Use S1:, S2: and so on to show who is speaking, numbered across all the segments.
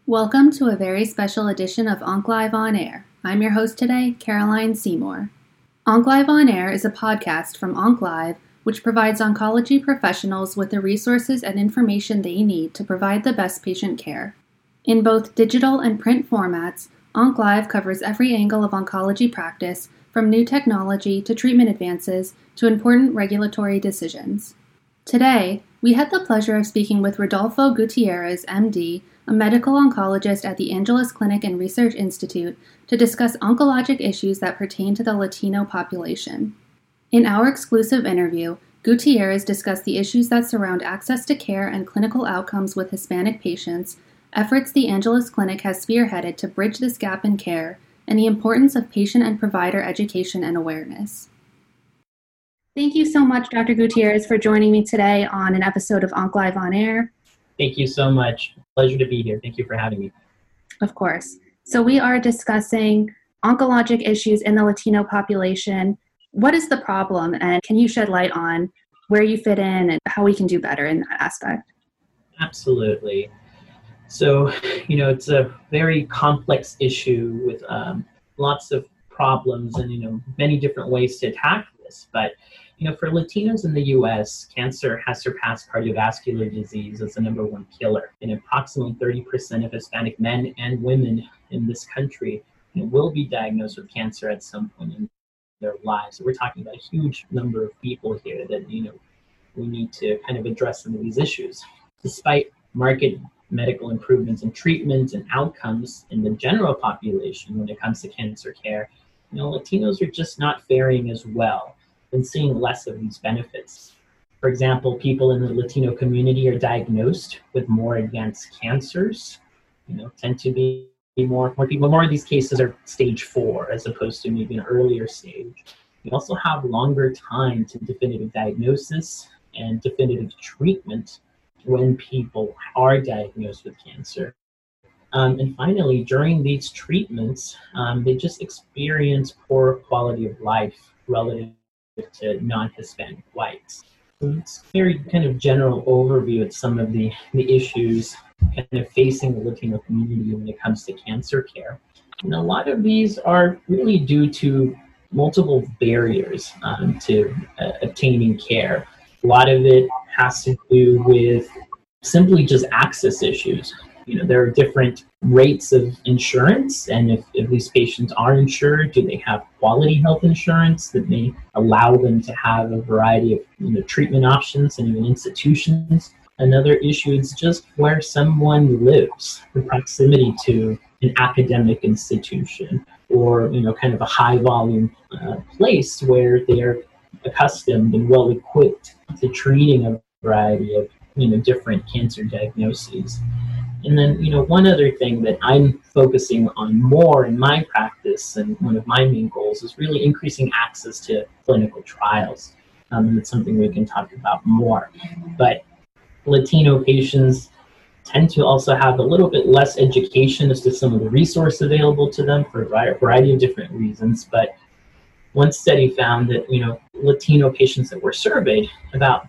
S1: Welcome to a very special edition of OncLive On Air. I'm your host today, Caroline Seymour. OncLive On Air is a podcast from OncLive, which provides oncology professionals with the resources and information they need to provide the best patient care. In both digital and print formats, OncLive covers every angle of oncology practice, from new technology to treatment advances to important regulatory decisions. Today, we had the pleasure of speaking with Rodolfo Gutierrez, MD, a medical oncologist at the Angeles Clinic and Research Institute, to discuss oncologic issues that pertain to the Latino population. In our exclusive interview, Gutierrez discussed the issues that surround access to care and clinical outcomes with Hispanic patients, efforts the Angeles Clinic has spearheaded to bridge this gap in care, and the importance of patient and provider education and awareness. Thank you so much, Dr. Gutierrez, for joining me today on an episode of OncLive On Air.
S2: Thank you so much. Pleasure to be here. Thank you for having me.
S1: Of course. So we are discussing oncologic issues in the Latino population. What is the problem, and can you shed light on where you fit in and how we can do better in that aspect?
S2: Absolutely. So, it's a very complex issue with lots of problems and, many different ways to attack this. But, for Latinos in the U.S., cancer has surpassed cardiovascular disease as the number one killer. And approximately 30% of Hispanic men and women in this country will be diagnosed with cancer at some point in their lives. So we're talking about a huge number of people here that, we need to kind of address some of these issues. Despite marked medical improvements in treatment and outcomes in the general population when it comes to cancer care, Latinos are just not faring as well and seeing less of these benefits. For example, people in the Latino community are diagnosed with more advanced cancers, tend to be more of these cases are stage 4 as opposed to maybe an earlier stage. We also have longer time to definitive diagnosis and definitive treatment when people are diagnosed with cancer. And finally, during these treatments, they just experience poor quality of life relative to non-Hispanic whites. So it's a very kind of general overview of some of the issues kind of facing the Latino community when it comes to cancer care. And a lot of these are really due to multiple barriers to obtaining care. A lot of it has to do with simply just access issues. There are different rates of insurance, and if these patients are insured, do they have quality health insurance that may allow them to have a variety of treatment options and even institutions? Another issue is just where someone lives, the proximity to an academic institution or kind of a high volume place where they are accustomed and well equipped to treating a variety of different cancer diagnoses. And then, one other thing that I'm focusing on more in my practice, and one of my main goals, is really increasing access to clinical trials. And it's something we can talk about more. But Latino patients tend to also have a little bit less education as to some of the resources available to them for a variety of different reasons. But one study found that, Latino patients that were surveyed, about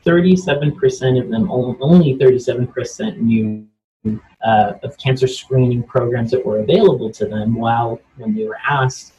S2: 37% of them, only 37% knew of cancer screening programs that were available to them, while when they were asked,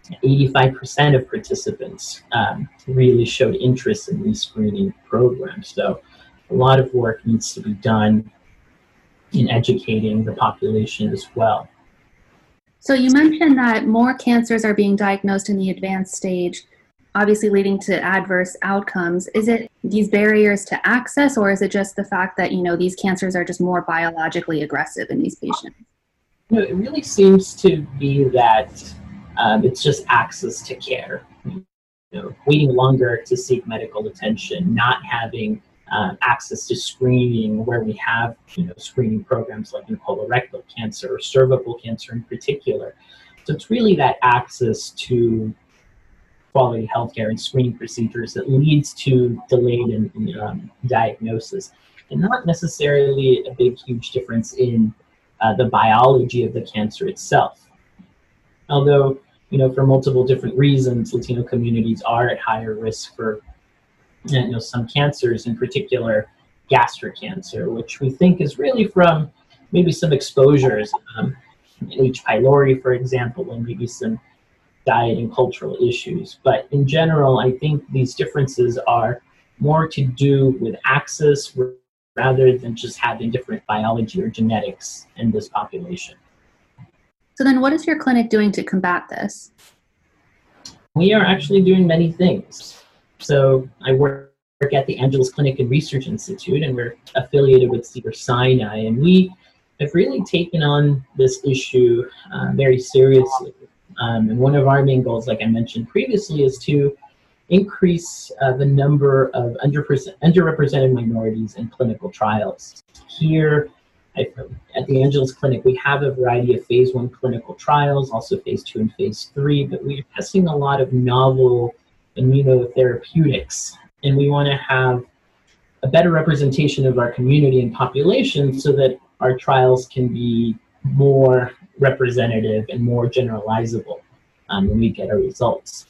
S2: 85% of participants really showed interest in these screening programs. So a lot of work needs to be done in educating the population as well.
S1: So you mentioned that more cancers are being diagnosed in the advanced stage, obviously leading to adverse outcomes. Is it these barriers to access, or is it just the fact that, these cancers are just more biologically aggressive in these patients?
S2: It really seems to be that it's just access to care. Waiting longer to seek medical attention, not having access to screening where we have, screening programs like in colorectal cancer or cervical cancer in particular. So it's really that access to quality healthcare and screening procedures that leads to delayed diagnosis, and not necessarily a big, huge difference in the biology of the cancer itself. Although, for multiple different reasons, Latino communities are at higher risk for, some cancers, in particular gastric cancer, which we think is really from maybe some exposures, H. pylori, for example, and maybe some diet and cultural issues. But in general, I think these differences are more to do with access rather than just having different biology or genetics in this population.
S1: So then what is your clinic doing to combat this?
S2: We are actually doing many things. So I work at the Angeles Clinic and Research Institute, and we're affiliated with Cedars-Sinai, and we have really taken on this issue very seriously. And one of our main goals, like I mentioned previously, is to increase the number of underrepresented minorities in clinical trials. Here at the Angeles Clinic, we have a variety of phase 1 clinical trials, also phase 2 and phase 3, but we're testing a lot of novel immunotherapeutics, and we want to have a better representation of our community and population so that our trials can be more representative and more generalizable when we get our results.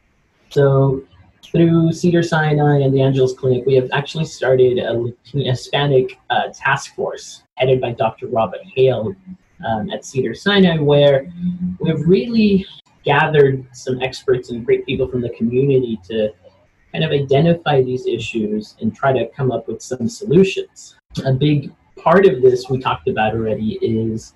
S2: So through Cedars-Sinai and the Angeles Clinic, we have actually started a Hispanic task force headed by Dr. Robert Hale at Cedars-Sinai, where we've really gathered some experts and great people from the community to kind of identify these issues and try to come up with some solutions. A big part of this we talked about already is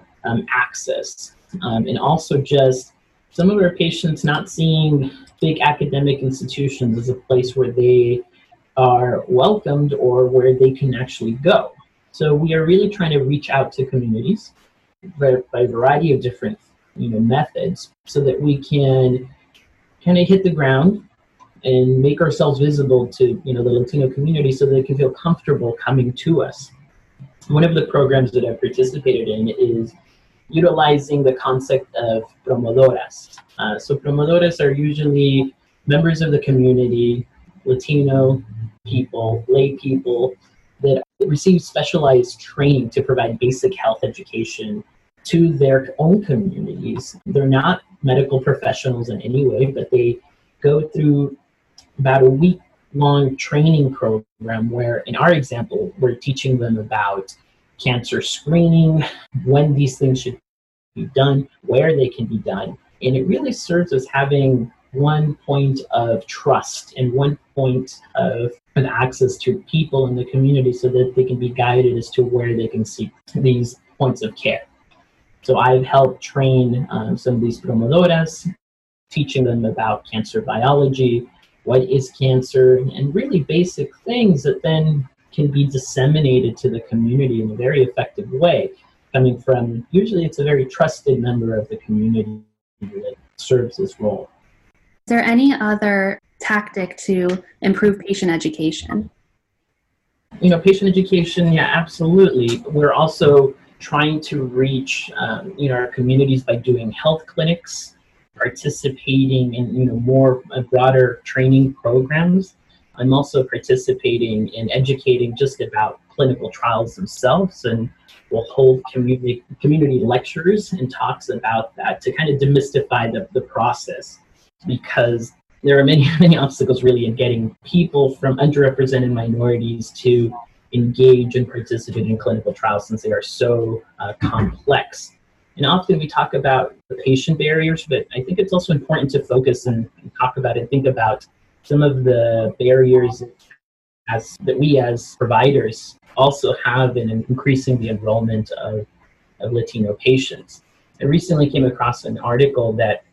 S2: access, and also just some of our patients not seeing big academic institutions as a place where they are welcomed or where they can actually go. So we are really trying to reach out to communities by a variety of different methods so that we can kind of hit the ground and make ourselves visible to the Latino community so they can feel comfortable coming to us. One of the programs that I've participated in is utilizing the concept of promodoras. So promodoras are usually members of the community, Latino people, lay people that receive specialized training to provide basic health education to their own communities. They're not medical professionals in any way, but they go through about a week-long training program where, in our example, we're teaching them about cancer screening, when these things should be done, where they can be done. And it really serves as having one point of trust and one point of access to people in the community so that they can be guided as to where they can seek these points of care. So I've helped train some of these promodoras, teaching them about cancer biology, what is cancer, and really basic things that then can be disseminated to the community in a very effective way, coming from, usually it's a very trusted member of the community that serves this role.
S1: Is there any other tactic to improve patient education?
S2: Patient education, yeah, absolutely. We're also trying to reach, our communities by doing health clinics, participating in, more broader training programs. I'm also participating in educating just about clinical trials themselves, and we'll hold community lectures and talks about that to kind of demystify the process, because there are many, many obstacles really in getting people from underrepresented minorities to engage and participate in clinical trials since they are so complex. And often we talk about the patient barriers, but I think it's also important to focus and talk about and think about some of the barriers that we as providers also have in increasing the enrollment of Latino patients. I recently came across an article that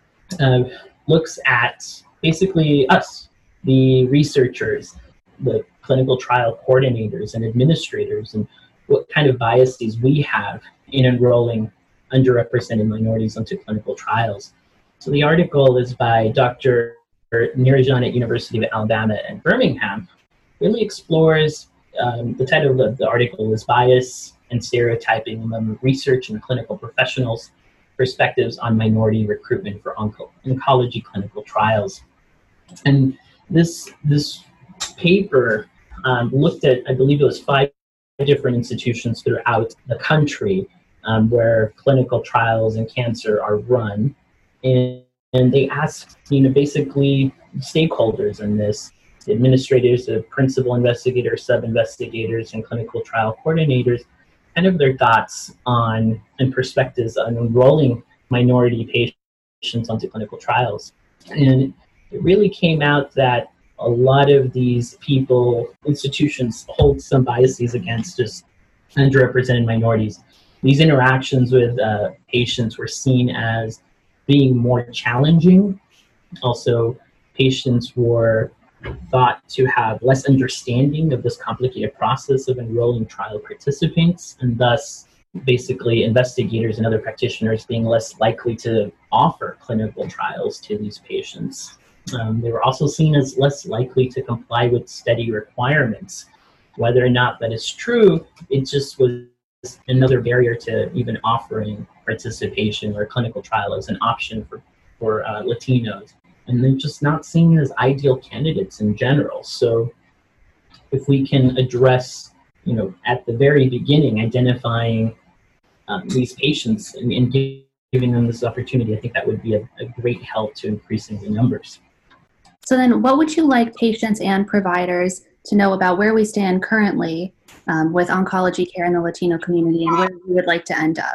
S2: looks at basically us, the researchers, the clinical trial coordinators and administrators, and what kind of biases we have in enrolling underrepresented minorities into clinical trials. So the article is by Dr. Nirajan at University of Alabama and Birmingham, really explores, the title of the article is Bias and Stereotyping Among Research and Clinical Professionals, Perspectives on Minority Recruitment for Oncology Clinical Trials. And this paper looked at, I believe it was 5 different institutions throughout the country where clinical trials in cancer are run. And they asked, basically stakeholders in this, the administrators, the principal investigators, sub-investigators, and clinical trial coordinators kind of their thoughts on and perspectives on enrolling minority patients onto clinical trials. And it really came out that a lot of these institutions hold some biases against just underrepresented minorities. These interactions with patients were seen as being more challenging. Also, patients were thought to have less understanding of this complicated process of enrolling trial participants, and thus basically investigators and other practitioners being less likely to offer clinical trials to these patients. They were also seen as less likely to comply with study requirements. Whether or not that is true, it just was another barrier to even offering participation or clinical trial as an option for Latinos. And they're just not seen as ideal candidates in general. So if we can address, at the very beginning, identifying these patients and giving them this opportunity, I think that would be a great help to increasing the numbers.
S1: So then what would you like patients and providers to know about where we stand currently with oncology care in the Latino community and where we would like to end up?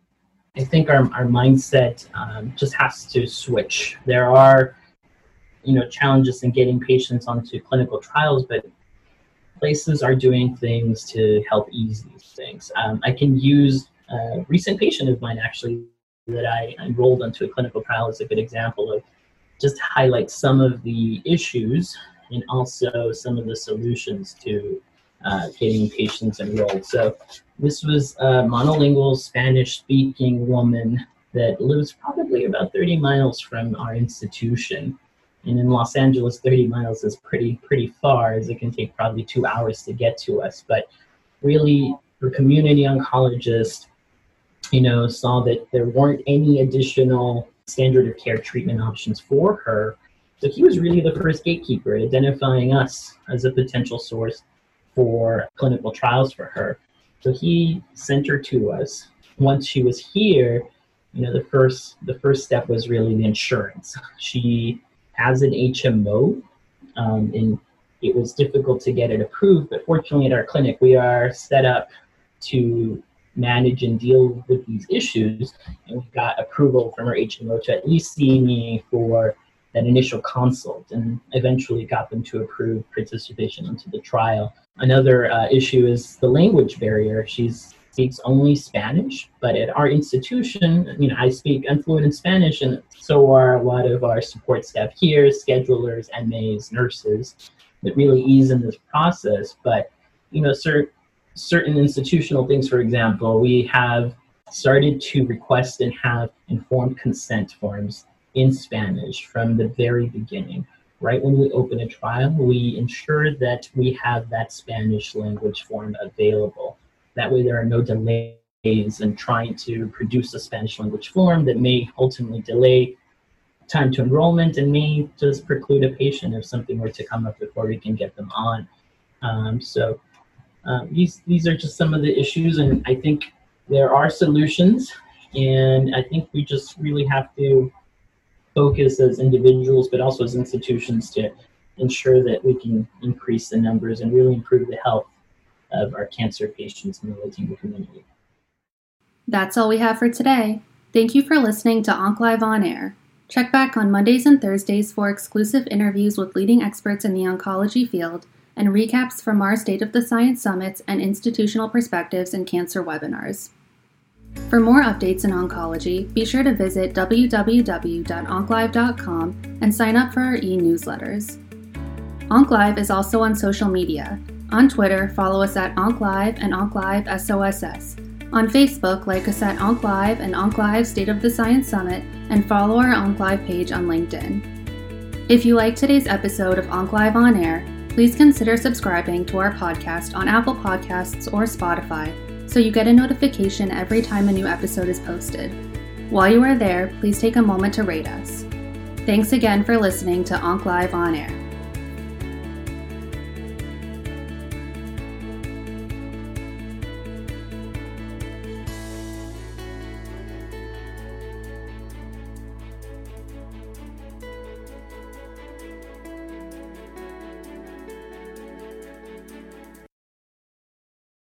S2: I think our mindset just has to switch. There are, challenges in getting patients onto clinical trials, but places are doing things to help ease these things. I can use a recent patient of mine, actually, that I enrolled onto a clinical trial as a good example of just highlight some of the issues and also some of the solutions to getting patients enrolled. So this was a monolingual Spanish-speaking woman that lives probably about 30 miles from our institution. And in Los Angeles, 30 miles is pretty far, as it can take probably 2 hours to get to us. But really, her community oncologist, saw that there weren't any additional standard of care treatment options for her. So he was really the first gatekeeper, identifying us as a potential source for clinical trials for her. So he sent her to us. Once she was here, the first step was really the insurance. She has an HMO, and it was difficult to get it approved, but fortunately at our clinic, we are set up to manage and deal with these issues, and we got approval from our HMO to at least see me for that initial consult, and eventually got them to approve participation into the trial. Another issue is the language barrier. She speaks only Spanish, but at our institution, I'm fluent in Spanish, and so are a lot of our support staff here, schedulers, MAs, nurses, that really ease in this process. But, certain institutional things, for example, we have started to request and have informed consent forms in Spanish from the very beginning. Right when we open a trial, we ensure that we have that Spanish language form available. That way there are no delays in trying to produce a Spanish language form that may ultimately delay time to enrollment and may just preclude a patient if something were to come up before we can get them on. These are just some of the issues, and I think there are solutions, and I think we just really have to focus as individuals, but also as institutions, to ensure that we can increase the numbers and really improve the health of our cancer patients in the Latino community.
S1: That's all we have for today. Thank you for listening to OncLive On Air. Check back on Mondays and Thursdays for exclusive interviews with leading experts in the oncology field and recaps from our State of the Science Summits and institutional perspectives in cancer webinars. For more updates in oncology, be sure to visit www.onclive.com and sign up for our e-newsletters. OncLive is also on social media. On Twitter, follow us at OncLive and OncLiveSOSS. On Facebook, like us at OncLive and OncLive State of the Science Summit, and follow our OncLive page on LinkedIn. If you liked today's episode of OncLive On Air, please consider subscribing to our podcast on Apple Podcasts or Spotify, so you get a notification every time a new episode is posted. While you are there, please take a moment to rate us. Thanks again for listening to OncLive On Air.